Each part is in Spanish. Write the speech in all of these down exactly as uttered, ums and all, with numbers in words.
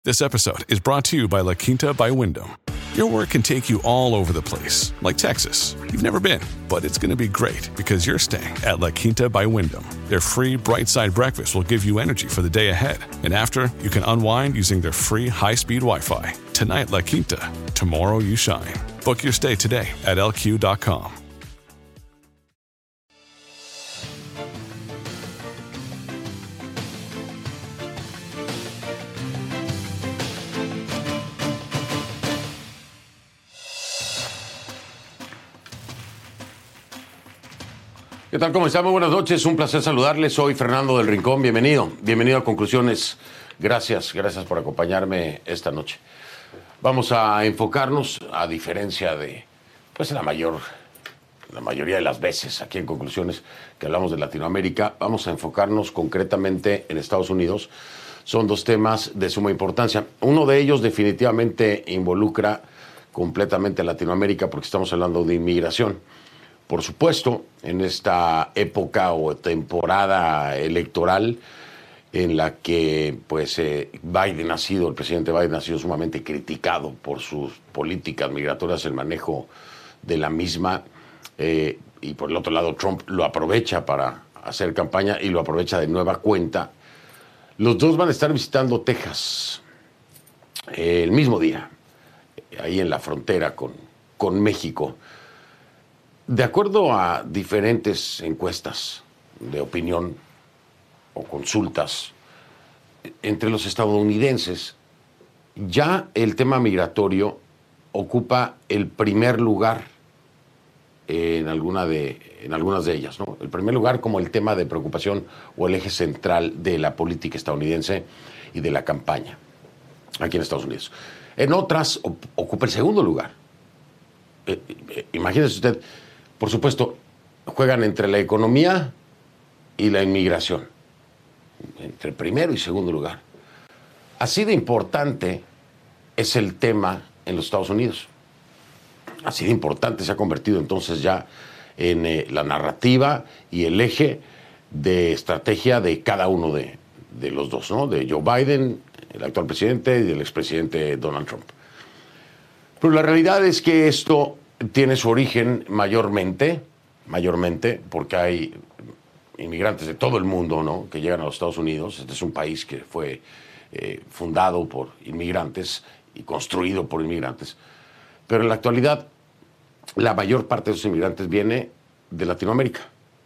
This episode is brought to you by La Quinta by Wyndham. Your work can take you all over the place, like Texas. You've never been, but it's going to be great because you're staying at La Quinta by Wyndham. Their free Bright Side breakfast will give you energy for the day ahead. And after, you can unwind using their free high-speed Wi-Fi. Tonight, La Quinta. Tomorrow, you shine. Book your stay today at L Q dot com. ¿Qué tal? ¿Cómo están? Muy buenas noches. Un placer saludarles. Soy Fernando del Rincón. Bienvenido. Bienvenido a Conclusiones. Gracias. Gracias por acompañarme esta noche. Vamos a enfocarnos, a diferencia de pues la mayor, la mayoría de las veces aquí en Conclusiones que hablamos de Latinoamérica, vamos a enfocarnos concretamente en Estados Unidos. Son dos temas de suma importancia. Uno de ellos definitivamente involucra completamente a Latinoamérica porque estamos hablando de inmigración. Por supuesto, en esta época o temporada electoral en la que pues, eh, Biden ha sido, el presidente Biden ha sido sumamente criticado por sus políticas migratorias, el manejo de la misma, eh, y por el otro lado Trump lo aprovecha para hacer campaña y lo aprovecha de nueva cuenta. Los dos van a estar visitando Texas eh, el mismo día, ahí en la frontera con, con México. De acuerdo a diferentes encuestas de opinión o consultas entre los estadounidenses, ya el tema migratorio ocupa el primer lugar en, alguna de, en algunas de ellas, ¿no? El primer lugar como el tema de preocupación o el eje central de la política estadounidense y de la campaña aquí en Estados Unidos. En otras ocupa el segundo lugar. Eh, eh, imagínese usted. Por supuesto, juegan entre la economía y la inmigración, entre primero y segundo lugar. Así de importante es el tema en los Estados Unidos. Así de importante se ha convertido entonces ya en eh, la narrativa y el eje de estrategia de cada uno de, de los dos, ¿no? De Joe Biden, el actual presidente, y del expresidente Donald Trump. Pero la realidad es que esto tiene su origen mayormente, mayormente, porque hay inmigrantes de todo el mundo, ¿no?, que llegan a los Estados Unidos. Este es un país que fue eh, fundado por inmigrantes y construido por inmigrantes. Pero en la actualidad, la mayor parte de esos inmigrantes viene de Latinoamérica,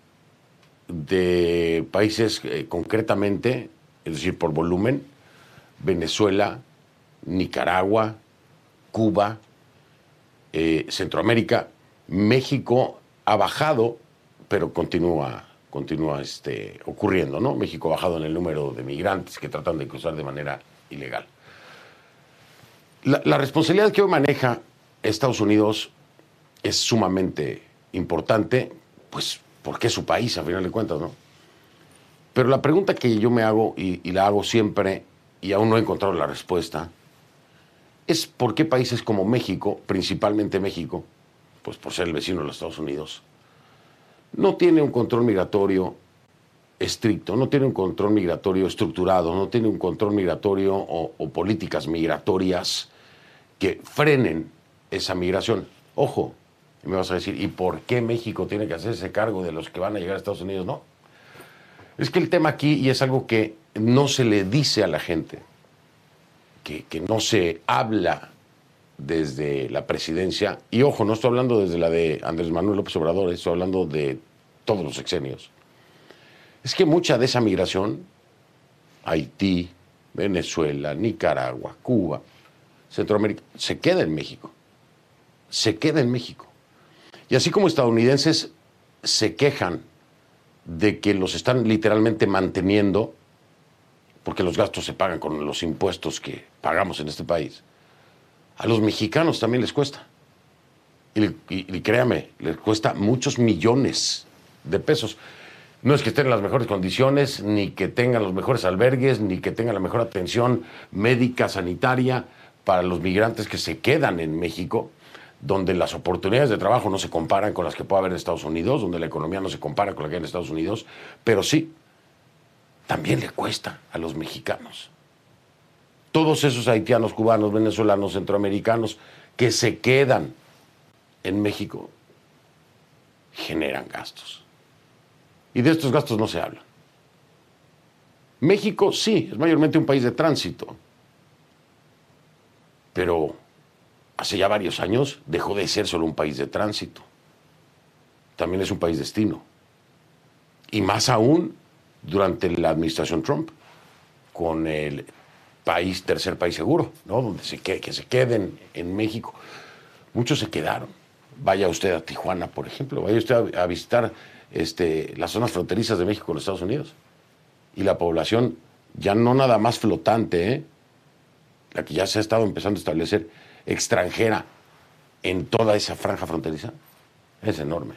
de países eh, concretamente, es decir, por volumen, Venezuela, Nicaragua, Cuba, Eh, Centroamérica. México ha bajado, pero continúa, continúa este, ocurriendo, ¿no? México ha bajado en el número de migrantes que tratan de cruzar de manera ilegal. La, la responsabilidad que hoy maneja Estados Unidos es sumamente importante, pues porque es su país, a final de cuentas, ¿no? Pero la pregunta que yo me hago, y, y la hago siempre, y aún no he encontrado la respuesta, es por qué países como México, principalmente México, pues por ser el vecino de los Estados Unidos, no tiene un control migratorio estricto, no tiene un control migratorio estructurado, no tiene un control migratorio o, o políticas migratorias que frenen esa migración. Ojo, y me vas a decir, ¿y por qué México tiene que hacerse cargo de los que van a llegar a Estados Unidos? No. Es que el tema aquí, y es algo que no se le dice a la gente, Que, que no se habla desde la presidencia, y ojo, no estoy hablando desde la de Andrés Manuel López Obrador, estoy hablando de todos los sexenios, es que mucha de esa migración, Haití, Venezuela, Nicaragua, Cuba, Centroamérica, se queda en México, se queda en México. Y así como estadounidenses se quejan de que los están literalmente manteniendo, porque los gastos se pagan con los impuestos que pagamos en este país, a los mexicanos también les cuesta. Y, y, y créame, les cuesta muchos millones de pesos. No es que estén en las mejores condiciones, ni que tengan los mejores albergues, ni que tengan la mejor atención médica, sanitaria para los migrantes que se quedan en México, donde las oportunidades de trabajo no se comparan con las que puede haber en Estados Unidos, donde la economía no se compara con la que hay en Estados Unidos, pero sí, también le cuesta a los mexicanos. todos esos haitianos, cubanos, venezolanos, centroamericanos que se quedan en México generan gastos. Y de estos gastos no se habla. México sí, es mayormente un país de tránsito, pero hace ya varios años dejó de ser solo un país de tránsito. También es un país destino. Y más aún durante la administración Trump, con el país, tercer país seguro, ¿no? Donde se que, que se queden en México. Muchos se quedaron. Vaya usted a Tijuana, por ejemplo, vaya usted a, a visitar este, las zonas fronterizas de México con los Estados Unidos. Y la población, ya no nada más flotante, ¿eh? La que ya se ha estado empezando a establecer, extranjera, en toda esa franja fronteriza, es enorme.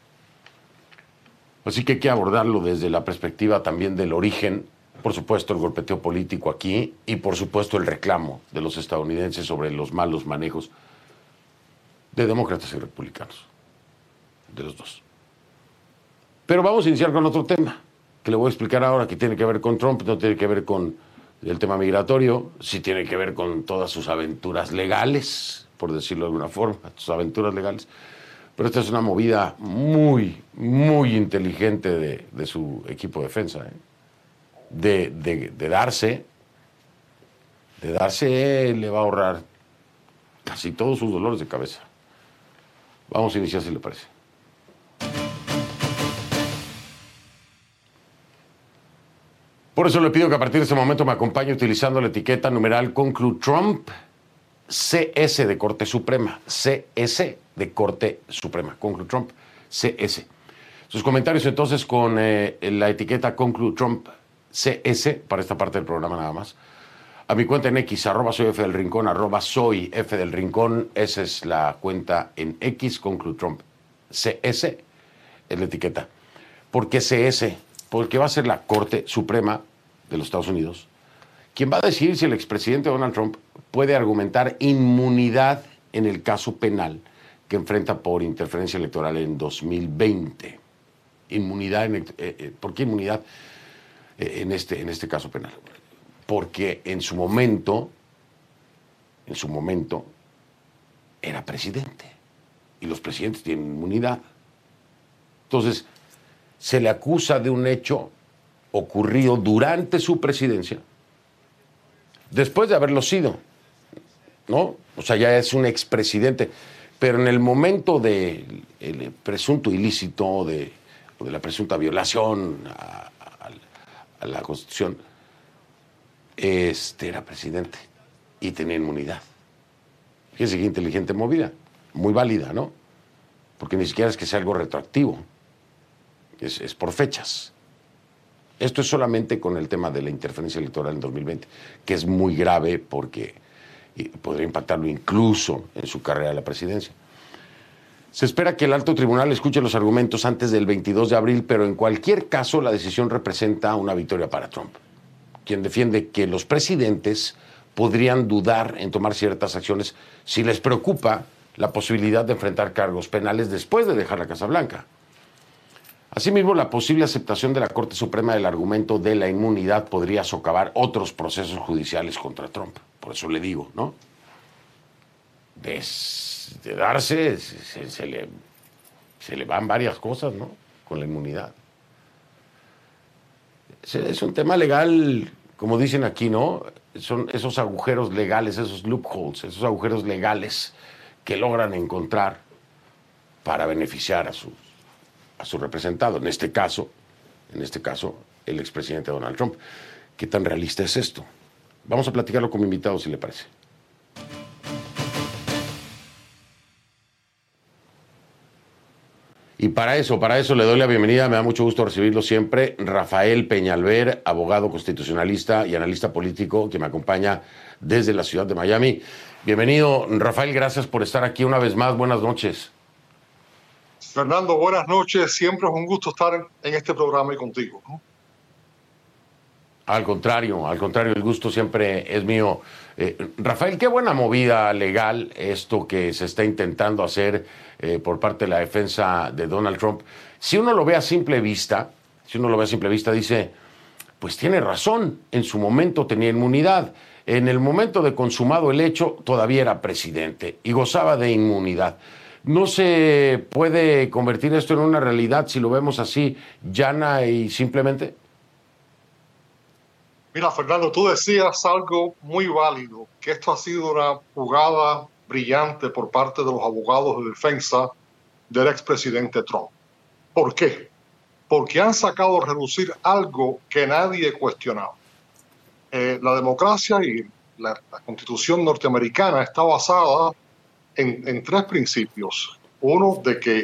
Así que hay que abordarlo desde la perspectiva también del origen, por supuesto el golpeteo político aquí y por supuesto el reclamo de los estadounidenses sobre los malos manejos de demócratas y republicanos, de los dos. Pero vamos a iniciar con otro tema, que le voy a explicar ahora, que tiene que ver con Trump, no tiene que ver con el tema migratorio, sí tiene que ver con todas sus aventuras legales, por decirlo de alguna forma, sus aventuras legales. Pero esta es una movida muy, muy inteligente de, de su equipo de defensa, ¿eh? de, de, de darse, de darse, le va a ahorrar casi todos sus dolores de cabeza. Vamos a iniciar, si le parece. Por eso le pido que a partir de este momento me acompañe utilizando la etiqueta numeral Conclu Trump, C S de Corte Suprema, C S de Corte Suprema, Conclu Trump, C S. Sus comentarios entonces con eh, la etiqueta Conclu Trump, C S, para esta parte del programa nada más. A mi cuenta en X, arroba soy F del Rincón, arroba soy F del Rincón, esa es la cuenta en X, Conclu Trump, C S es la etiqueta. ¿Por qué C S? Porque va a ser la Corte Suprema de los Estados Unidos quien va a decidir si el expresidente Donald Trump puede argumentar inmunidad en el caso penal que enfrenta por interferencia electoral en dos mil veinte. Inmunidad, en, eh, eh, ¿por qué inmunidad eh, en, este, en este caso penal? Porque en su momento, en su momento, era presidente. Y los presidentes tienen inmunidad. Entonces, se le acusa de un hecho ocurrido durante su presidencia, después de haberlo sido, ¿no? O sea, ya es un expresidente. Pero en el momento del de presunto ilícito de, o de la presunta violación a, a, a la Constitución, este era presidente y tenía inmunidad. Fíjense qué inteligente movida, muy válida, ¿no? Porque ni siquiera es que sea algo retroactivo, es, es por fechas. Esto es solamente con el tema de la interferencia electoral en dos mil veinte, que es muy grave porque podría impactarlo incluso en su carrera de la presidencia. Se espera que el alto tribunal escuche los argumentos antes del veintidós de abril, pero en cualquier caso la decisión representa una victoria para Trump, quien defiende que los presidentes podrían dudar en tomar ciertas acciones si les preocupa la posibilidad de enfrentar cargos penales después de dejar la Casa Blanca. Asimismo, la posible aceptación de la Corte Suprema del argumento de la inmunidad podría socavar otros procesos judiciales contra Trump. Por eso le digo, ¿no? De, de darse, se, se, le, se le van varias cosas, ¿no? Con la inmunidad. Es, es un tema legal, como dicen aquí, ¿no? Son esos agujeros legales, esos loopholes, esos agujeros legales que logran encontrar para beneficiar a sus a su representado, en este caso, en este caso, el expresidente Donald Trump. ¿Qué tan realista es esto? Vamos a platicarlo con mi invitado, si le parece. Y para eso, para eso le doy la bienvenida, me da mucho gusto recibirlo siempre, Rafael Peñalver, abogado constitucionalista y analista político, que me acompaña desde la ciudad de Miami. Bienvenido, Rafael, gracias por estar aquí una vez más, buenas noches. Fernando, buenas noches. Siempre es un gusto estar en, en este programa y contigo, ¿no? Al contrario, al contrario, el gusto siempre es mío. Eh, Rafael, qué buena movida legal esto que se está intentando hacer eh, por parte de la defensa de Donald Trump. Si uno lo ve a simple vista, si uno lo ve a simple vista, dice, pues tiene razón, en su momento tenía inmunidad. en el momento de consumado el hecho todavía era presidente y gozaba de inmunidad. ¿No se puede convertir esto en una realidad si lo vemos así, llana y simplemente? Mira, Fernando, tú decías algo muy válido, que esto ha sido una jugada brillante por parte de los abogados de defensa del expresidente Trump. ¿Por qué? Porque han sacado a relucir algo que nadie cuestionaba. Eh, la democracia y la, la Constitución norteamericana está basada en, en tres principios. Uno, de que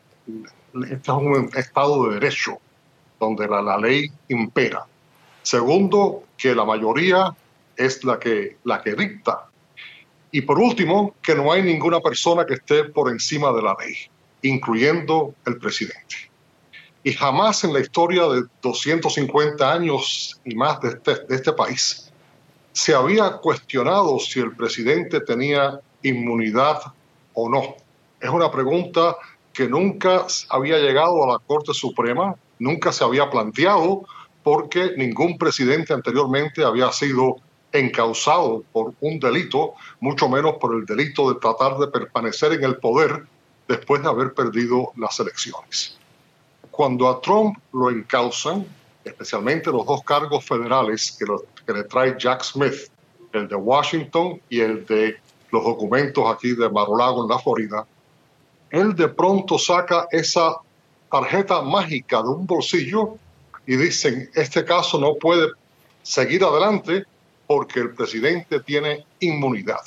este es un Estado de derecho, donde la, la ley impera. Segundo, que la mayoría es la que, la que dicta. Y por último, que no hay ninguna persona que esté por encima de la ley, incluyendo el presidente. Y jamás en la historia de doscientos cincuenta años y más de este, de este país se había cuestionado si el presidente tenía inmunidad o no. Es una pregunta que nunca había llegado a la Corte Suprema, nunca se había planteado, porque ningún presidente anteriormente había sido encausado por un delito, mucho menos por el delito de tratar de permanecer en el poder después de haber perdido las elecciones. Cuando a Trump lo encausan, especialmente los dos cargos federales que, lo, que le trae Jack Smith, el de Washington y el de los documentos aquí de Mar-a-Lago en la Florida, él de pronto saca esa tarjeta mágica de un bolsillo y dicen, este caso no puede seguir adelante porque el presidente tiene inmunidad.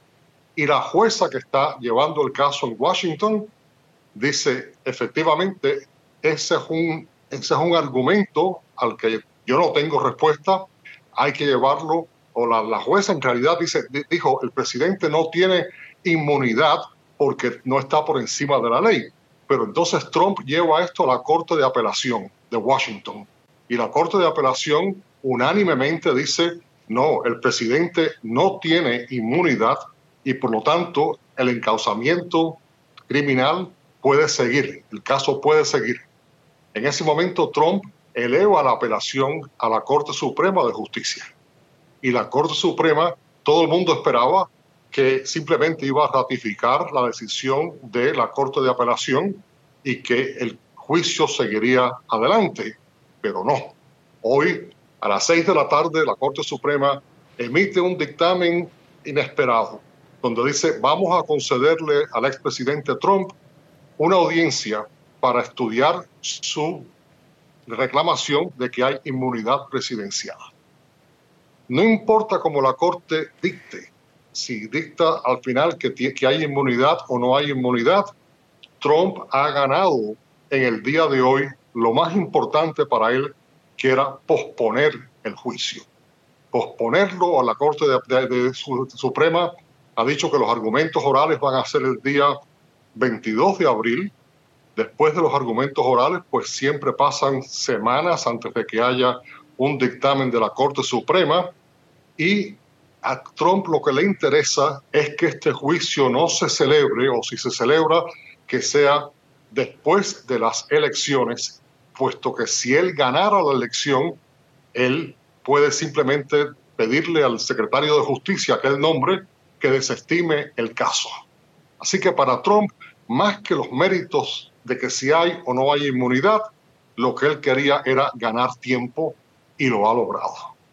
Y la jueza que está llevando el caso en Washington dice, efectivamente, ese es un, ese es un argumento al que yo no tengo respuesta, hay que llevarlo, o la, la jueza en realidad dice, dijo, el presidente no tiene inmunidad porque no está por encima de la ley. Pero entonces Trump lleva esto a la Corte de Apelación de Washington. Y la Corte de Apelación unánimemente dice, no, el presidente no tiene inmunidad y por lo tanto el encauzamiento criminal puede seguir, el caso puede seguir. En ese momento Trump eleva la apelación a la Corte Suprema de Justicia. Y la Corte Suprema, todo el mundo esperaba que simplemente iba a ratificar la decisión de la Corte de Apelación y que el juicio seguiría adelante, pero no. Hoy, a las seis de la tarde, la Corte Suprema emite un dictamen inesperado, donde dice, vamos a concederle al expresidente Trump una audiencia para estudiar su reclamación de que hay inmunidad presidencial. No importa cómo la Corte dicte, si dicta al final que, que hay inmunidad o no hay inmunidad, Trump ha ganado en el día de hoy lo más importante para él, que era posponer el juicio. Posponerlo a la Corte de, de, de, de Suprema ha dicho que los argumentos orales van a ser el día veintidós de abril. Después de los argumentos orales, pues siempre pasan semanas antes de que haya un dictamen de la Corte Suprema. Y a Trump lo que le interesa es que este juicio no se celebre, o si se celebra, que sea después de las elecciones, puesto que si él ganara la elección, él puede simplemente pedirle al secretario de Justicia que él nombre que desestime el caso. Así que para Trump, más que los méritos de que si hay o no hay inmunidad, lo que él quería era ganar tiempo y lo ha logrado.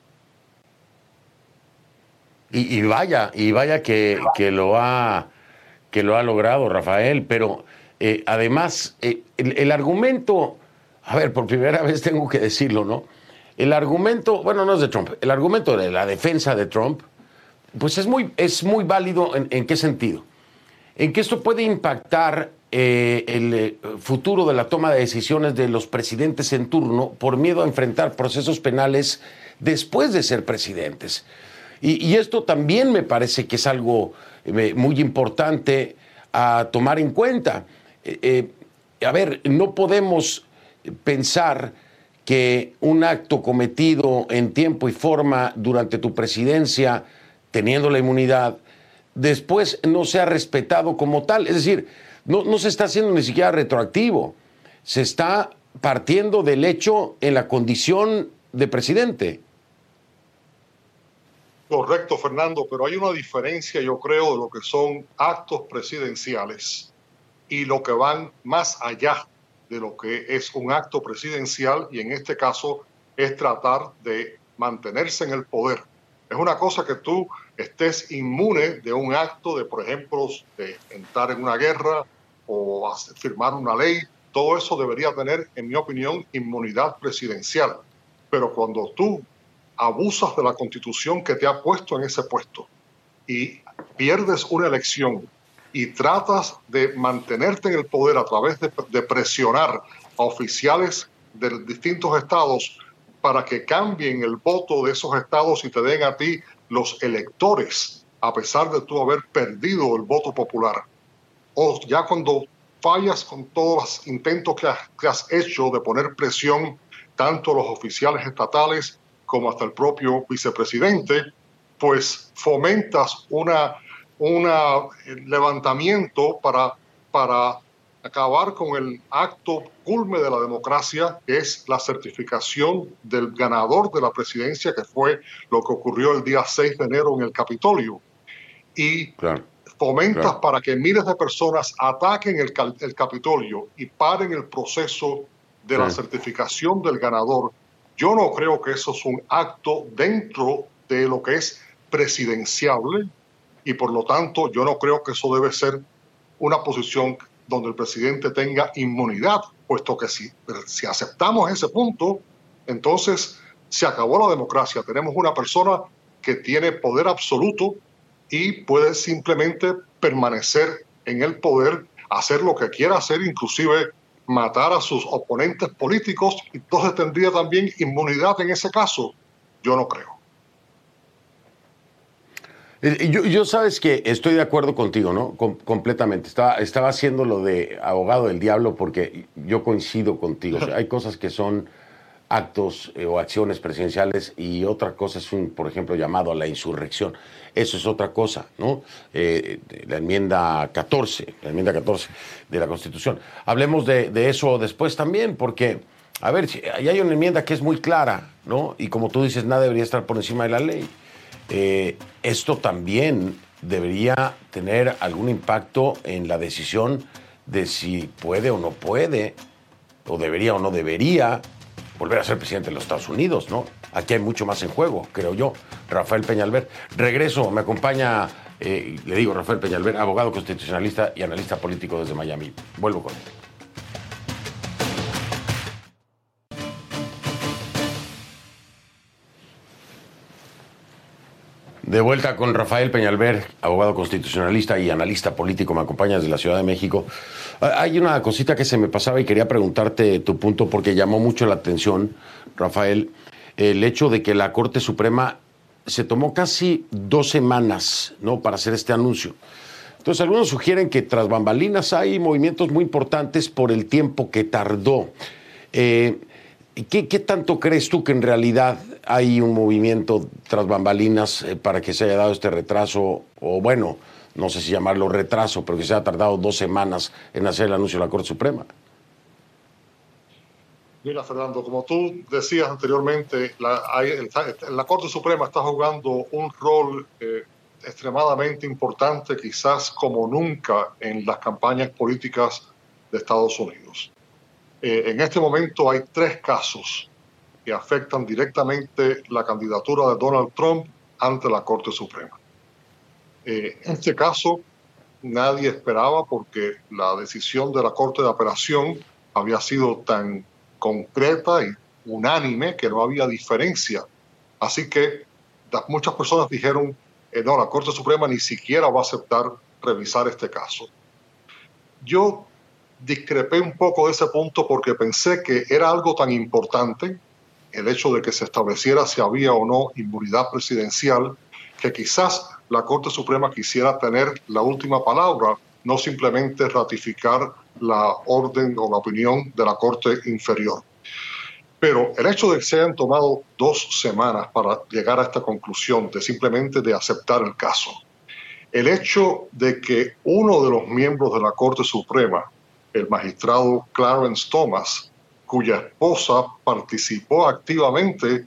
Y, y vaya, y vaya que, que, lo ha, que lo ha logrado, Rafael, pero eh, además eh, el, el argumento, a ver, por primera vez tengo que decirlo, ¿no? El argumento, bueno, no es de Trump, el argumento de la defensa de Trump, pues es muy, es muy válido. ¿En, en qué sentido? En que esto puede impactar eh, el eh, futuro de la toma de decisiones de los presidentes en turno por miedo a enfrentar procesos penales después de ser presidentes. Y, y esto también me parece que es algo eh, muy importante a tomar en cuenta. Eh, eh, a ver, no podemos pensar que un acto cometido en tiempo y forma durante tu presidencia, teniendo la inmunidad, después no sea respetado como tal. Es decir, no, no se está haciendo ni siquiera retroactivo. Se está partiendo del hecho en la condición de presidente. Correcto, Fernando, pero hay una diferencia, yo creo, de lo que son actos presidenciales y lo que van más allá de lo que es un acto presidencial, y en este caso es tratar de mantenerse en el poder. Es una cosa que tú estés inmune de un acto de, por ejemplo, de entrar en una guerra o firmar una ley. Todo eso debería tener, en mi opinión, inmunidad presidencial. Pero cuando tú abusas de la Constitución que te ha puesto en ese puesto y pierdes una elección y tratas de mantenerte en el poder a través de, de presionar a oficiales de distintos estados para que cambien el voto de esos estados y te den a ti los electores, a pesar de tú haber perdido el voto popular. O ya cuando fallas con todos los intentos que has, que has hecho de poner presión tanto a los oficiales estatales como hasta el propio vicepresidente, pues fomentas una, una levantamiento para, para acabar con el acto culme de la democracia, que es la certificación del ganador de la presidencia, que fue lo que ocurrió el día seis de enero en el Capitolio. Y claro, fomentas claro. para que miles de personas ataquen el, el Capitolio y paren el proceso de sí. la certificación del ganador. Yo no creo que eso es un acto dentro de lo que es presidenciable, y por lo tanto yo no creo que eso debe ser una posición donde el presidente tenga inmunidad, puesto que si, si aceptamos ese punto, entonces se acabó la democracia. Tenemos una persona que tiene poder absoluto y puede simplemente permanecer en el poder, hacer lo que quiera hacer, inclusive matar a sus oponentes políticos, y entonces tendría también inmunidad en ese caso. Yo no creo. Yo, yo sabes que estoy de acuerdo contigo, ¿no? Com- completamente. Estaba, estaba haciendo lo de abogado del diablo porque yo coincido contigo. O sea, hay cosas que son actos eh, o acciones presidenciales y otra cosa es un, por ejemplo, llamado a la insurrección. Eso es otra cosa, ¿no? Eh, la enmienda catorce, la enmienda catorce de la Constitución. Hablemos de, de eso después también, porque, a ver, ahí hay una enmienda que es muy clara, ¿no? Y como tú dices, nada debería estar por encima de la ley. Eh, esto también debería tener algún impacto en la decisión de si puede o no puede, o debería o no debería volver a ser presidente de los Estados Unidos, ¿no? Aquí hay mucho más en juego, creo yo. Rafael Peñalver. Regreso, me acompaña, eh, le digo Rafael Peñalver, abogado constitucionalista y analista político desde Miami. Vuelvo con él. De vuelta con Rafael Peñalver, abogado constitucionalista y analista político. Me acompañas desde la Ciudad de México. Hay una cosita que se me pasaba y quería preguntarte tu punto porque llamó mucho la atención, Rafael, el hecho de que la Corte Suprema se tomó casi dos semanas, ¿no?, para hacer este anuncio. Entonces, algunos sugieren que tras bambalinas hay movimientos muy importantes por el tiempo que tardó. Eh, ¿qué, ¿Qué tanto crees tú que en realidad hay un movimiento tras bambalinas eh, para que se haya dado este retraso, o bueno, no sé si llamarlo retraso, pero que se haya tardado dos semanas en hacer el anuncio de la Corte Suprema? Mira, Fernando, como tú decías anteriormente, la, hay, la Corte Suprema está jugando un rol eh, extremadamente importante, quizás como nunca en las campañas políticas de Estados Unidos. Eh, en este momento hay tres casos que afectan directamente la candidatura de Donald Trump ante la Corte Suprema. Eh, en este caso, nadie esperaba, porque la decisión de la Corte de Apelación había sido tan concreta y unánime que no había diferencia. Así que muchas personas dijeron, eh, no, la Corte Suprema ni siquiera va a aceptar revisar este caso. Yo discrepé un poco de ese punto porque pensé que era algo tan importante, el hecho de que se estableciera si había o no inmunidad presidencial, que quizás la Corte Suprema quisiera tener la última palabra, no simplemente ratificar la orden o la opinión de la Corte Inferior. Pero el hecho de que se hayan tomado dos semanas para llegar a esta conclusión, de simplemente de aceptar el caso, el hecho de que uno de los miembros de la Corte Suprema, el magistrado Clarence Thomas, cuya esposa participó activamente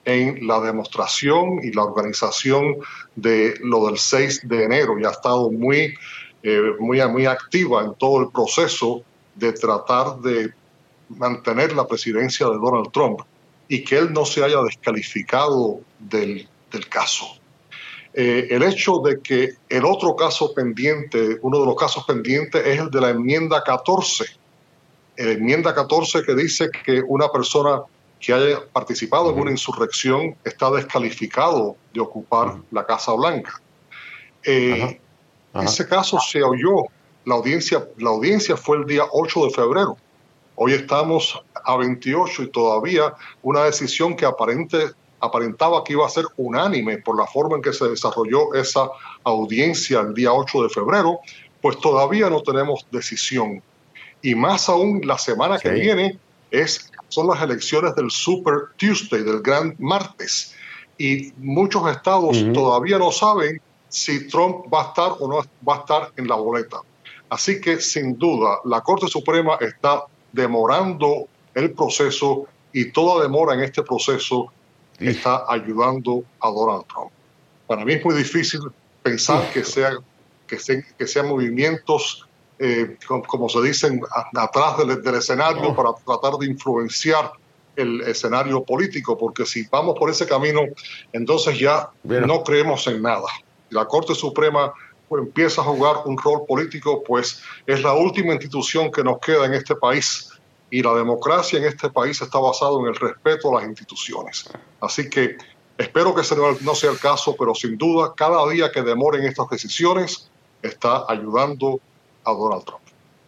en la demostración y la organización de lo del seis de enero y ha estado muy, eh, muy, muy activa en todo el proceso de tratar de mantener la presidencia de Donald Trump y que él no se haya descalificado del, del caso. Eh, el hecho de que el otro caso pendiente, uno de los casos pendientes es el de la enmienda catorce. La enmienda catorce que dice que una persona que haya participado en una insurrección está descalificado de ocupar uh-huh. la Casa Blanca. Eh, uh-huh. Uh-huh. Ese caso se oyó, la audiencia, la audiencia fue el día ocho de febrero. Hoy estamos a veintiocho y todavía una decisión que aparente, aparentaba que iba a ser unánime por la forma en que se desarrolló esa audiencia el día ocho de febrero, pues todavía no tenemos decisión. Y más aún la semana sí. que viene es, son las elecciones del Super Tuesday, del Gran Martes. Y muchos estados uh-huh. todavía no saben si Trump va a estar o no va a estar en la boleta. Así que sin duda la Corte Suprema está demorando el proceso y toda demora en este proceso sí. está ayudando a Donald Trump. Para mí es muy difícil pensar sí. que, sea, que, se, que sean movimientos Eh, como se dicen, atrás del, del escenario oh. para tratar de influenciar el escenario político, porque si vamos por ese camino, entonces ya Bien. no creemos en nada. La Corte Suprema pues, empieza a jugar un rol político, pues es la última institución que nos queda en este país, y la democracia en este país está basada en el respeto a las instituciones. Así que espero que ese no sea el caso, pero sin duda, cada día que demoren estas decisiones está ayudando a Donald Trump.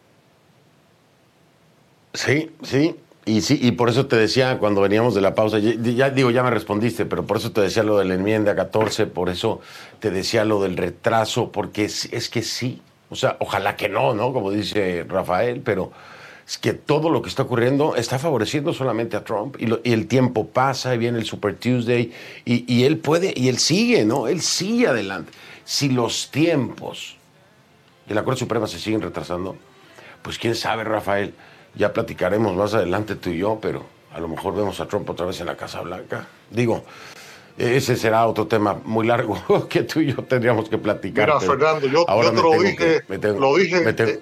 Sí, sí, y sí, y por eso te decía cuando veníamos de la pausa, ya, ya digo, ya me respondiste, pero por eso te decía lo de la enmienda catorce, por eso te decía lo del retraso, porque es, es que sí, o sea, ojalá que no, ¿no? Como dice Rafael, pero es que todo lo que está ocurriendo está favoreciendo solamente a Trump, y, lo, y el tiempo pasa, y viene el Super Tuesday, y, y él puede, y él sigue, ¿no? Él sigue adelante. Si los tiempos de la Corte Suprema se siguen retrasando, pues quién sabe, Rafael, ya platicaremos más adelante tú y yo, pero a lo mejor vemos a Trump otra vez en la Casa Blanca. Digo, ese será otro tema muy largo que tú y yo tendríamos que platicar. Mira, Fernando, yo, yo te lo dije, que, tengo, lo dije, eh,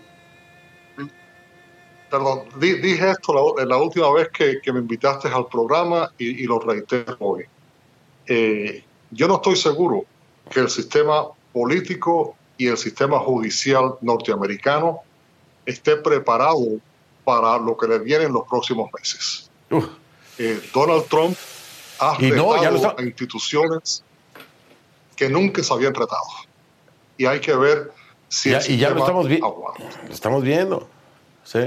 perdón, di, dije esto la, la última vez que, que me invitaste al programa y, y lo reitero hoy. Eh, yo no estoy seguro que el sistema político y el sistema judicial norteamericano esté preparado para lo que le viene en los próximos meses. Uh. Eh, Donald Trump ha y retado no, ya lo está... a instituciones que nunca se habían retado. Y hay que ver si ya, el y ya lo estamos, vi- lo estamos viendo. Sí.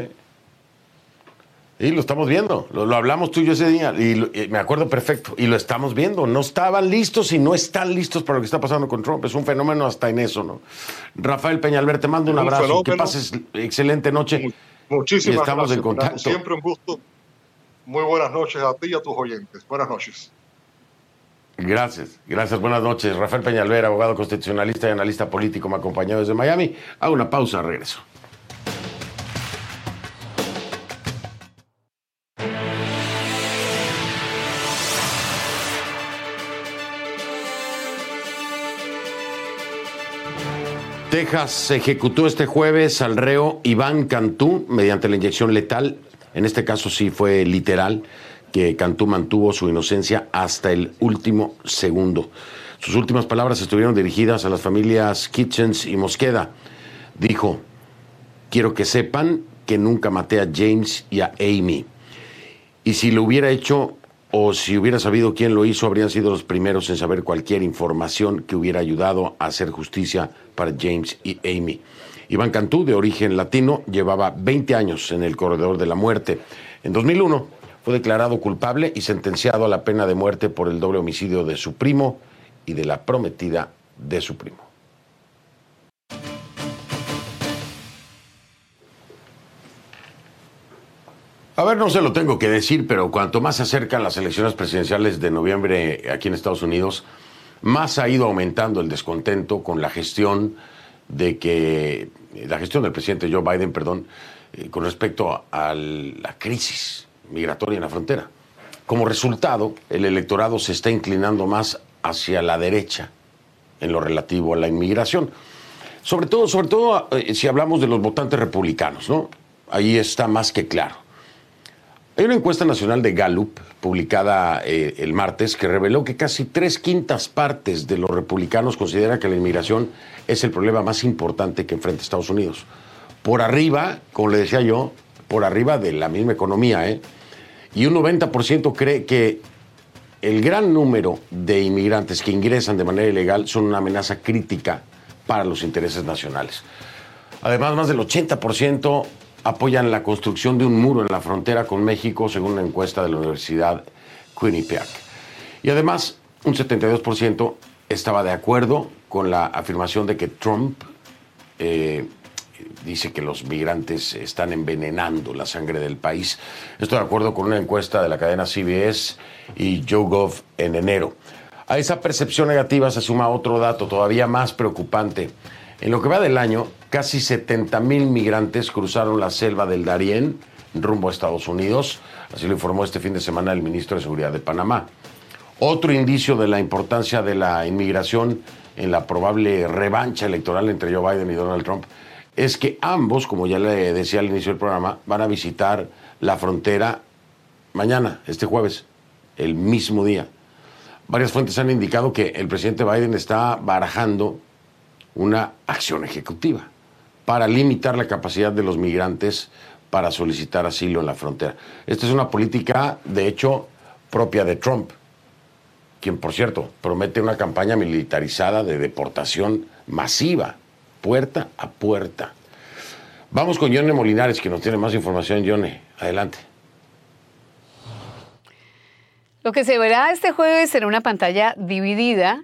Y lo estamos viendo, lo, lo hablamos tú y yo ese día, y, lo, y me acuerdo perfecto, y lo estamos viendo. No estaban listos y no están listos para lo que está pasando con Trump. Es un fenómeno hasta en eso, ¿no? Rafael Peñalver, te mando un, un abrazo, fenómeno. Que pases excelente noche. Muchísimas y estamos gracias, en contacto. Siempre un gusto. Muy buenas noches a ti y a tus oyentes. Buenas noches. Gracias, gracias, buenas noches. Rafael Peñalver, abogado constitucionalista y analista político, me acompañó desde Miami. Hago una pausa, regreso. Texas ejecutó este jueves al reo Iván Cantú mediante la inyección letal. En este caso sí fue literal, que Cantú mantuvo su inocencia hasta el último segundo. Sus últimas palabras estuvieron dirigidas a las familias Kitchens y Mosqueda. Dijo: quiero que sepan que nunca maté a James y a Amy. Y si lo hubiera hecho, o si hubiera sabido quién lo hizo, habrían sido los primeros en saber cualquier información que hubiera ayudado a hacer justicia para James y Amy. Iván Cantú, de origen latino, llevaba veinte años en el corredor de la muerte. En dos mil uno fue declarado culpable y sentenciado a la pena de muerte por el doble homicidio de su primo y de la prometida de su primo. A ver, no se lo tengo que decir, pero cuanto más se acercan las elecciones presidenciales de noviembre aquí en Estados Unidos, más ha ido aumentando el descontento con la gestión de que la gestión del presidente Joe Biden, perdón, eh, con respecto a la crisis migratoria en la frontera. Como resultado, el electorado se está inclinando más hacia la derecha en lo relativo a la inmigración. Sobre todo, sobre todo eh, si hablamos de los votantes republicanos, ¿no? Ahí está más que claro. Hay una encuesta nacional de Gallup, publicada eh, el martes, que reveló que casi tres quintas partes de los republicanos consideran que la inmigración es el problema más importante que enfrenta Estados Unidos. Por arriba, como le decía yo, por arriba de la misma economía, ¿eh? Y un noventa por ciento cree que el gran número de inmigrantes que ingresan de manera ilegal son una amenaza crítica para los intereses nacionales. Además, más del ochenta por ciento apoyan la construcción de un muro en la frontera con México, según una encuesta de la Universidad Quinnipiac. Y además, un setenta y dos por ciento estaba de acuerdo con la afirmación de que Trump eh, dice que los migrantes están envenenando la sangre del país. Esto de acuerdo con una encuesta de la cadena C B S y YouGov en enero. A esa percepción negativa se suma otro dato todavía más preocupante. En lo que va del año, casi setenta mil migrantes cruzaron la selva del Darién rumbo a Estados Unidos. Así lo informó este fin de semana el ministro de Seguridad de Panamá. Otro indicio de la importancia de la inmigración en la probable revancha electoral entre Joe Biden y Donald Trump es que ambos, como ya le decía al inicio del programa, van a visitar la frontera mañana, este jueves, el mismo día. Varias fuentes han indicado que el presidente Biden está barajando una acción ejecutiva para limitar la capacidad de los migrantes para solicitar asilo en la frontera. Esta es una política, de hecho, propia de Trump, quien, por cierto, promete una campaña militarizada de deportación masiva, puerta a puerta. Vamos con Yone Molinares, que nos tiene más información. Yone, adelante. Lo que se verá este jueves será una pantalla dividida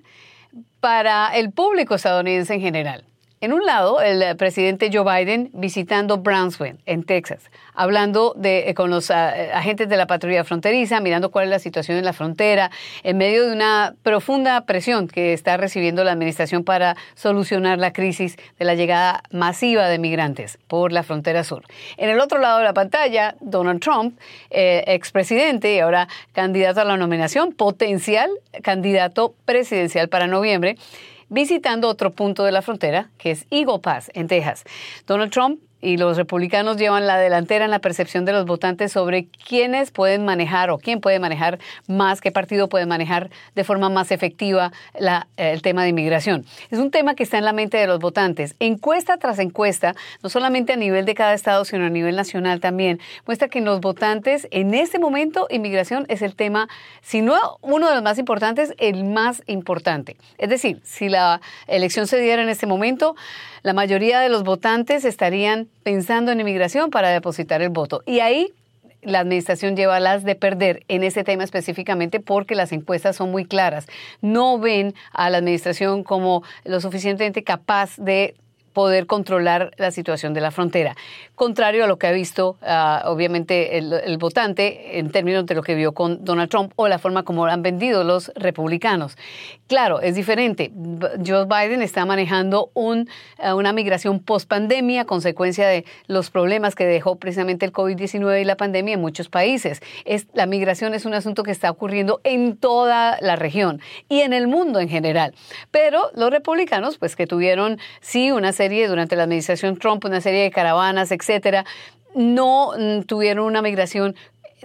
para el público estadounidense en general. En un lado, el presidente Joe Biden visitando Brownsville, en Texas, hablando de, con los uh, agentes de la patrulla fronteriza, mirando cuál es la situación en la frontera, en medio de una profunda presión que está recibiendo la administración para solucionar la crisis de la llegada masiva de migrantes por la frontera sur. En el otro lado de la pantalla, Donald Trump, eh, expresidente y ahora candidato a la nominación, potencial candidato presidencial para noviembre, visitando otro punto de la frontera, que es Eagle Pass, en Texas. Donald Trump y los republicanos llevan la delantera en la percepción de los votantes sobre quiénes pueden manejar o quién puede manejar más, qué partido puede manejar de forma más efectiva la, el tema de inmigración. Es un tema que está en la mente de los votantes. Encuesta tras encuesta, no solamente a nivel de cada estado, sino a nivel nacional también, muestra que en los votantes, en este momento, inmigración es el tema, si no uno de los más importantes, el más importante. Es decir, si la elección se diera en este momento, la mayoría de los votantes estarían pensando en inmigración para depositar el voto. Y ahí la administración lleva las de perder en ese tema específicamente porque las encuestas son muy claras. No ven a la administración como lo suficientemente capaz de poder controlar la situación de la frontera. Contrario a lo que ha visto, uh, obviamente, el, el votante en términos de lo que vio con Donald Trump o la forma como han vendido los republicanos. Claro, es diferente. Joe Biden está manejando un, uh, una migración post-pandemia a consecuencia de los problemas que dejó precisamente el COVID diecinueve y la pandemia en muchos países. Es, la migración es un asunto que está ocurriendo en toda la región y en el mundo en general. Pero los republicanos, pues que tuvieron, sí, una serie durante la administración Trump, una serie de caravanas, etcétera, no tuvieron una migración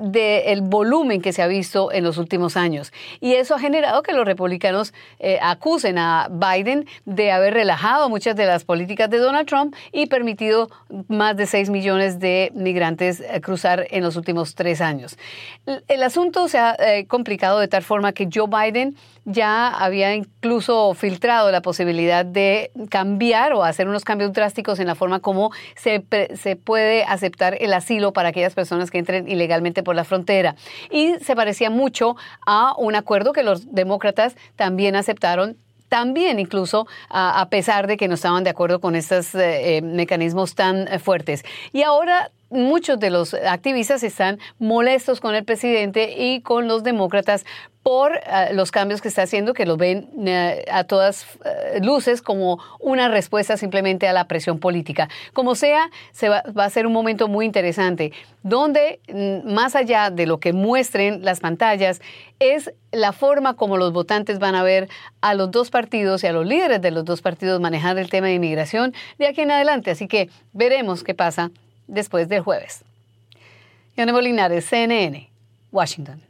del volumen que se ha visto en los últimos años. Y eso ha generado que los republicanos eh, acusen a Biden de haber relajado muchas de las políticas de Donald Trump y permitido más de seis millones de migrantes eh, cruzar en los últimos tres años. El, el asunto se ha eh, complicado de tal forma que Joe Biden ya había incluso filtrado la posibilidad de cambiar o hacer unos cambios drásticos en la forma como se, se puede aceptar el asilo para aquellas personas que entren ilegalmente por la frontera. Y se parecía mucho a un acuerdo que los demócratas también aceptaron, también incluso a, a pesar de que no estaban de acuerdo con estos eh, mecanismos tan eh, fuertes. Y ahora muchos de los activistas están molestos con el presidente y con los demócratas por uh, los cambios que está haciendo, que lo ven uh, a todas uh, luces como una respuesta simplemente a la presión política. Como sea, se va, va a ser un momento muy interesante, donde mm, más allá de lo que muestren las pantallas, es la forma como los votantes van a ver a los dos partidos y a los líderes de los dos partidos manejar el tema de inmigración de aquí en adelante. Así que veremos qué pasa después del jueves. Yone Molinares, C N N, Washington.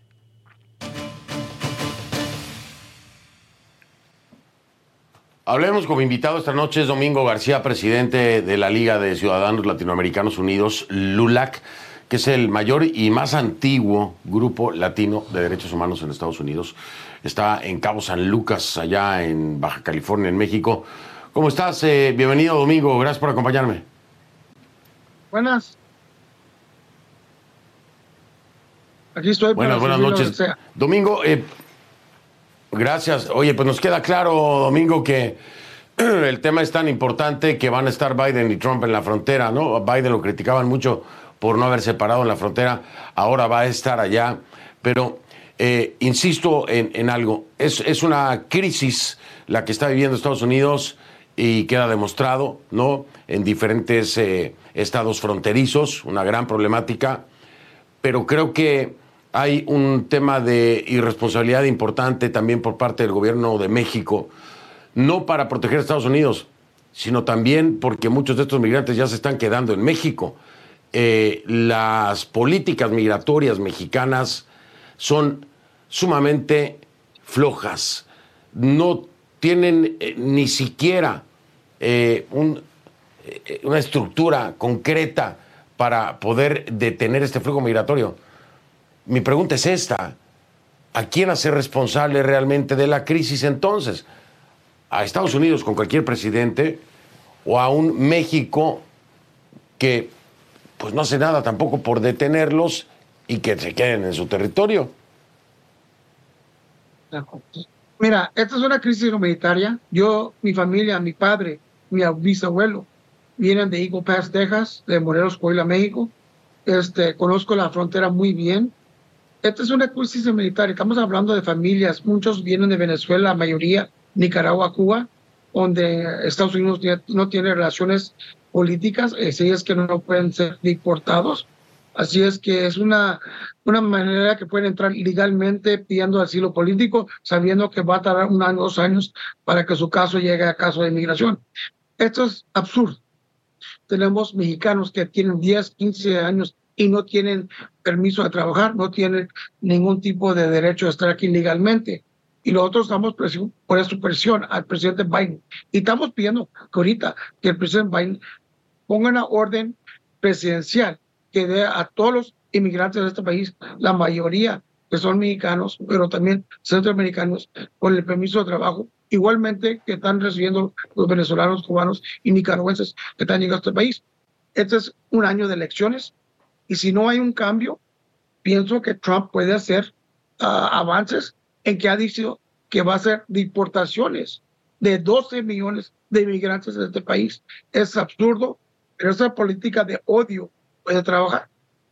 Hablemos como invitado esta noche es Domingo García, presidente de la Liga de Ciudadanos Latinoamericanos Unidos, LULAC, que es el mayor y más antiguo grupo latino de derechos humanos en Estados Unidos. Está en Cabo San Lucas, allá en Baja California, en México. ¿Cómo estás? Eh, bienvenido, Domingo. Gracias por acompañarme. Buenas. Aquí estoy. Buenas, buenas noches. Domingo, eh, gracias. Oye, pues nos queda claro, Domingo, que el tema es tan importante que van a estar Biden y Trump en la frontera, ¿no? A Biden lo criticaban mucho por no haber separado en la frontera, ahora va a estar allá. Pero eh, insisto en, en algo, es, es una crisis la que está viviendo Estados Unidos y queda demostrado, ¿no? En diferentes eh, estados fronterizos, una gran problemática, pero creo que hay un tema de irresponsabilidad importante también por parte del gobierno de México, no para proteger a Estados Unidos, sino también porque muchos de estos migrantes ya se están quedando en México. Eh, las políticas migratorias mexicanas son sumamente flojas, no tienen eh, ni siquiera eh, un, eh, una estructura concreta para poder detener este flujo migratorio. Mi pregunta es esta: ¿a quién hacer responsable realmente de la crisis entonces? ¿A Estados Unidos con cualquier presidente o a un México que pues no hace nada tampoco por detenerlos y que se queden en su territorio? Mira, esta es una crisis humanitaria. Yo, mi familia, mi padre, mi bisabuelo vienen de Eagle Pass, Texas, de Morelos, Coahuila, México. Este, conozco la frontera muy bien. Esta es una crisis humanitaria. Estamos hablando de familias. Muchos vienen de Venezuela, la mayoría Nicaragua, Cuba, donde Estados Unidos no tiene relaciones políticas, así es que no pueden ser deportados. Así es que es una, una manera que pueden entrar legalmente pidiendo asilo político, sabiendo que va a tardar un año, dos años para que su caso llegue a caso de inmigración. Esto es absurdo. Tenemos mexicanos que tienen diez, quince años y no tienen permiso de trabajar, no tienen ningún tipo de derecho a estar aquí legalmente. Y nosotros estamos presión, por eso presión al presidente Biden. Y estamos pidiendo que ahorita que el presidente Biden ponga una orden presidencial que dé a todos los inmigrantes de este país, la mayoría que son mexicanos, pero también centroamericanos, con el permiso de trabajo, igualmente que están recibiendo los venezolanos, cubanos y nicaragüenses que están llegando a este país. Este es un año de elecciones y si no hay un cambio, pienso que Trump puede hacer uh, avances en que ha dicho que va a hacer deportaciones de doce millones de inmigrantes de este país. Es absurdo, pero esa política de odio puede trabajar.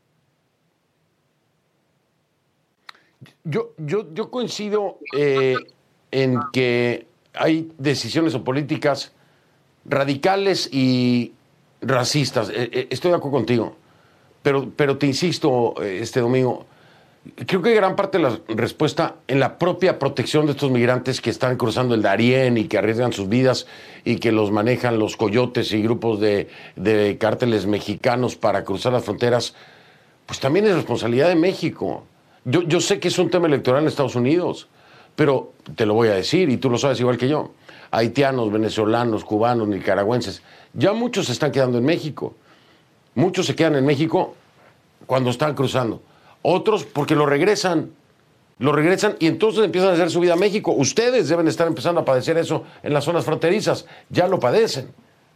Yo, yo, yo coincido eh, en que hay decisiones o políticas radicales y racistas. Eh, eh, estoy de acuerdo contigo, pero, pero te insisto, eh, este domingo, creo que hay gran parte de la respuesta en la propia protección de estos migrantes que están cruzando el Darién y que arriesgan sus vidas y que los manejan los coyotes y grupos de, de cárteles mexicanos para cruzar las fronteras. Pues también es responsabilidad de México. Yo, yo sé que es un tema electoral en Estados Unidos, pero te lo voy a decir y tú lo sabes igual que yo. Haitianos, venezolanos, cubanos, nicaragüenses, ya muchos se están quedando en México. Muchos se quedan en México cuando están cruzando. Otros porque lo regresan, lo regresan y entonces empiezan a hacer su vida a México. Ustedes deben estar empezando a padecer eso en las zonas fronterizas. Ya lo padecen.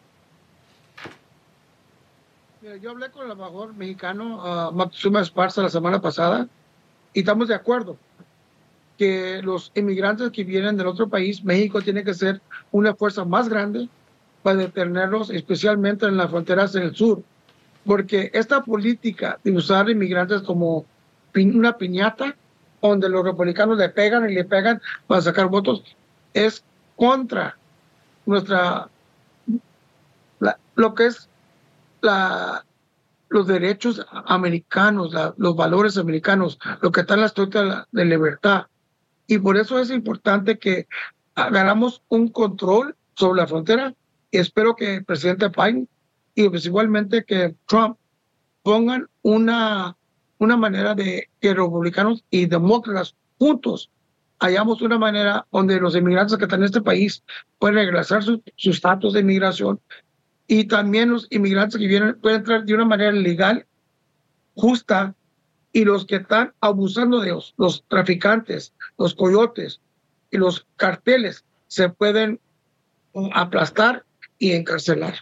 Yo hablé con el embajador mexicano, uh, Moctezuma Esparza, la semana pasada, y estamos de acuerdo que los inmigrantes que vienen del otro país, México tiene que ser una fuerza más grande para detenerlos, especialmente en las fronteras en el sur, porque esta política de usar inmigrantes como una piñata donde los republicanos le pegan y le pegan para sacar votos, es contra nuestra, la, lo que es la, los derechos americanos, la, los valores americanos, lo que está en la historia de libertad. Y por eso es importante que hagamos un control sobre la frontera, y espero que el presidente Biden y pues igualmente que Trump pongan una, una manera de que republicanos y demócratas juntos hallamos una manera donde los inmigrantes que están en este país pueden regresar su estatus de inmigración, y también los inmigrantes que vienen pueden entrar de una manera legal, justa, y los que están abusando de ellos, los traficantes, los coyotes y los carteles, se pueden aplastar y encarcelar.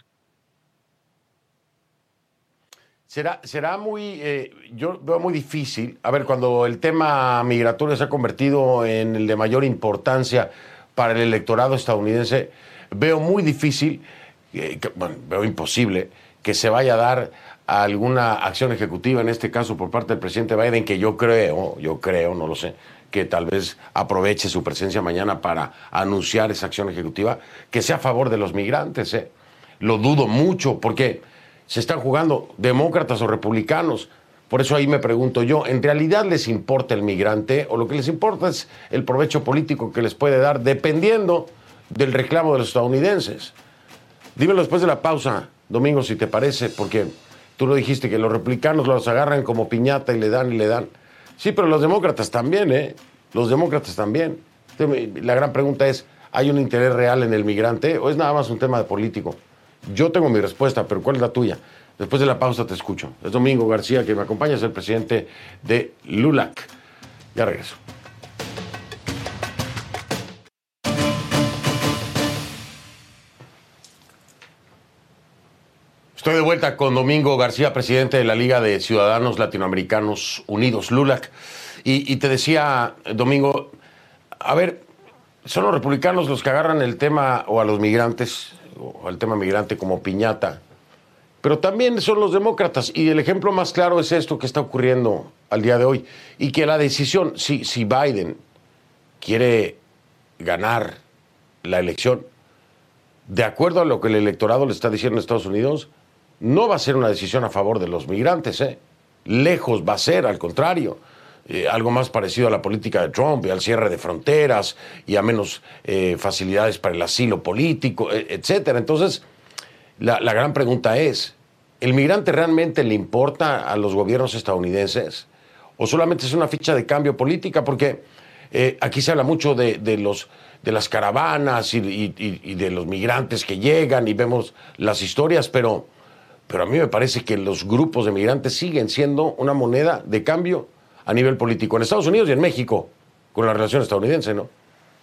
Será, será muy, eh, yo veo muy difícil, a ver, cuando el tema migratorio se ha convertido en el de mayor importancia para el electorado estadounidense, veo muy difícil, eh, que, bueno, veo imposible que se vaya a dar alguna acción ejecutiva, en este caso por parte del presidente Biden, que yo creo, yo creo, no lo sé, que tal vez aproveche su presencia mañana para anunciar esa acción ejecutiva, que sea a favor de los migrantes. Eh. Lo dudo mucho, porque se están jugando demócratas o republicanos. Por eso ahí me pregunto yo, ¿en realidad les importa el migrante o lo que les importa es el provecho político que les puede dar dependiendo del reclamo de los estadounidenses? Dímelo después de la pausa, Domingo, si te parece, porque tú lo dijiste, que los republicanos los agarran como piñata y le dan y le dan. Sí, pero los demócratas también, ¿eh? Los demócratas también. La gran pregunta es, ¿hay un interés real en el migrante o es nada más un tema de político? Yo tengo mi respuesta, pero ¿cuál es la tuya? Después de la pausa te escucho. Es Domingo García, que me acompaña, es el presidente de LULAC. Ya regreso. Estoy de vuelta con Domingo García, presidente de la Liga de Ciudadanos Latinoamericanos Unidos, LULAC. Y, y te decía, Domingo, a ver, son los republicanos los que agarran el tema o a los migrantes, o al tema migrante como piñata, pero también son los demócratas, y el ejemplo más claro es esto que está ocurriendo al día de hoy, y que la decisión, si, si Biden quiere ganar la elección, de acuerdo a lo que el electorado le está diciendo en Estados Unidos, no va a ser una decisión a favor de los migrantes, ¿eh? Lejos va a ser, al contrario, eh, algo más parecido a la política de Trump y al cierre de fronteras y a menos eh, facilidades para el asilo político, etcétera. Entonces, la, la gran pregunta es, ¿el migrante realmente le importa a los gobiernos estadounidenses o solamente es una ficha de cambio política? Porque eh, aquí se habla mucho de, de, los, de las caravanas y, y, y de los migrantes que llegan y vemos las historias, pero, pero a mí me parece que los grupos de migrantes siguen siendo una moneda de cambio a nivel político en Estados Unidos y en México, con la relación estadounidense, ¿no?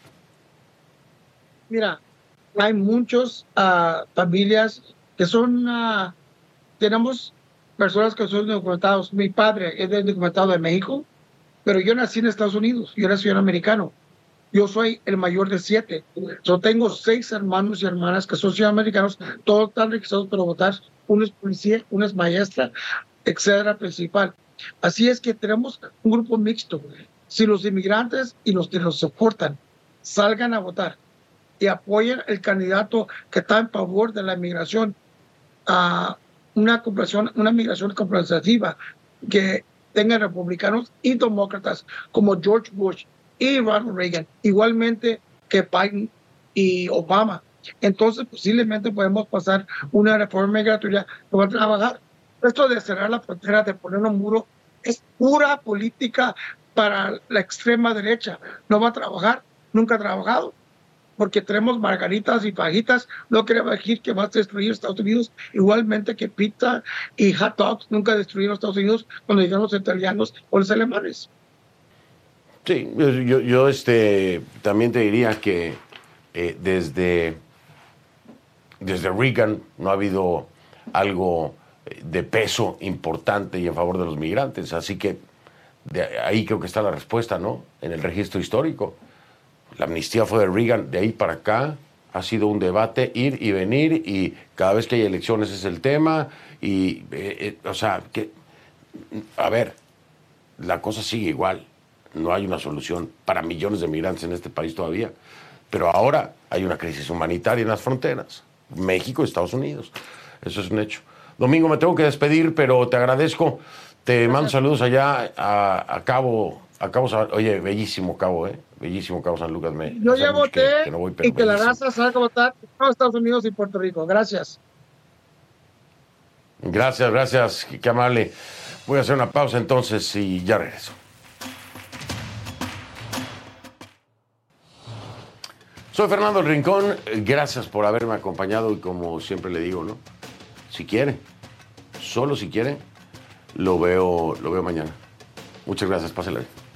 Mira, hay muchas uh, familias que son, uh, tenemos personas que son documentados. Mi padre es documentado de México, pero yo nací en Estados Unidos, yo era ciudadano americano. Yo soy el mayor de siete. Yo tengo seis hermanos y hermanas que son ciudadanos americanos, todos están registrados para votar. Uno es policía, uno es maestra, etcétera, principal. Así es que tenemos un grupo mixto. Si los inmigrantes y los que los soportan salgan a votar y apoyen el candidato que está en favor de la migración, a una, una migración compensativa que tenga republicanos y demócratas como George Bush y Ronald Reagan, igualmente que Biden y Obama, entonces posiblemente podemos pasar una reforma migratoria que va a trabajar. Esto de cerrar la frontera, de poner un muro, es pura política para la extrema derecha. No va a trabajar, nunca ha trabajado, porque tenemos margaritas y fajitas, no quiere decir que va a destruir Estados Unidos, igualmente que pizza y hot dogs nunca destruyeron Estados Unidos cuando llegaron los italianos o los alemanes. Sí, yo, yo, yo este, también te diría que eh, desde, desde Reagan no ha habido algo de peso importante y en favor de los migrantes, así que de ahí creo que está la respuesta, ¿no? En el registro histórico. La amnistía fue de Reagan, de ahí para acá ha sido un debate, ir y venir, y cada vez que hay elecciones es el tema, y, eh, eh, o sea, que, a ver, la cosa sigue igual. no hay una solución para millones de migrantes en este país todavía. Pero ahora hay una crisis humanitaria en las fronteras. México y Estados Unidos. Eso es un hecho. Domingo, me tengo que despedir, pero te agradezco. Te mando saludos allá a, a Cabo, a Cabo San, oye, bellísimo Cabo, ¿eh? Bellísimo Cabo San Lucas. Me, Yo ya voté que, que no voy, y que la bellísimo. raza salga a votar en Estados Unidos y Puerto Rico. Gracias. Gracias, gracias, qué, qué amable. Voy a hacer una pausa entonces y ya regreso. Soy Fernando El Rincón, gracias por haberme acompañado y como siempre le digo, ¿no? Si quiere, solo si quiere, lo veo, lo veo mañana. Muchas gracias, pásela bien.